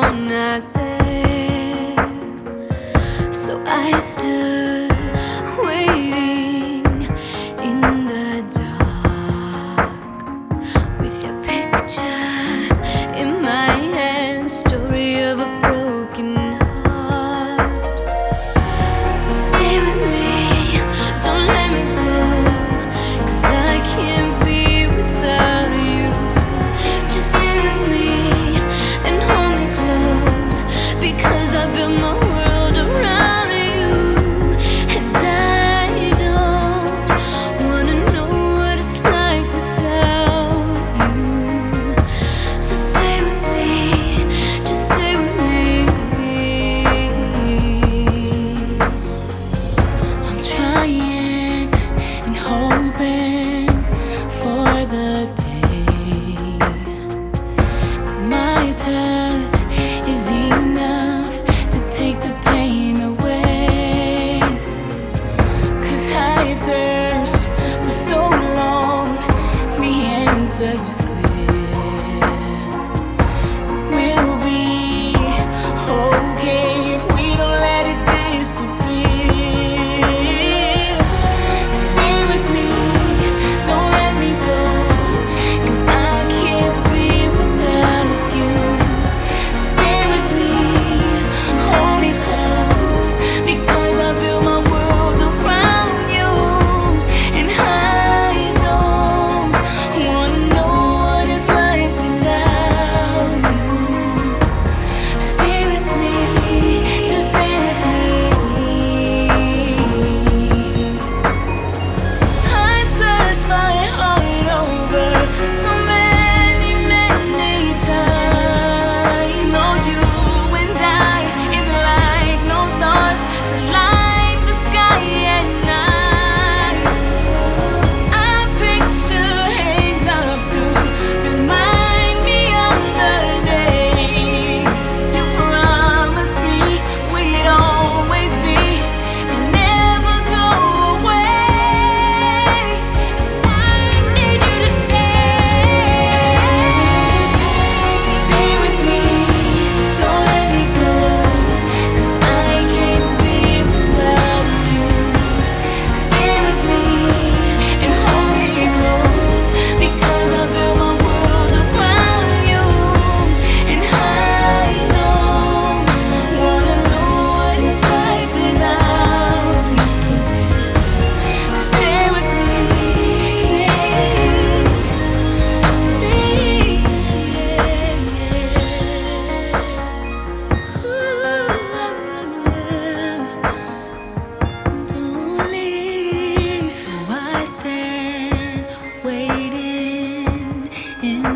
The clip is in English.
not there. So I stood waiting in the dark with your picture in my hand, story of a broken heart. Stay with me, don't let me go, 'cause I can't be without you. Just stay with me and hold me close, because I built my world around you. And I don't wanna know what it's like without you. So stay with me, just stay with me. I'm trying and hoping for the day my touch is enough to take the pain away. 'Cause I've searched for so long, the answer is clear. We'll be okay if we don't let it disappear. Stay with me, don't let me go, 'cause I can't be without you. Stay with me, hold me close, because I built my world around you. And I don't wanna know what it's like without you. Stay with me, just stay with me. I've searched my heart over so many, many times. No, you and I is like no stars to light the sky at night. Our picture hangs up to remind me of the days you promised me we'd always be and never go away. That's why I need you to stay. Stay with me, don't let me go, 'cause I can't be without you. Stay with me and hold me close, because I built my world around you. And I don't wanna know what it's like without you. Stay with me, stay, don't leave. So I stand waiting in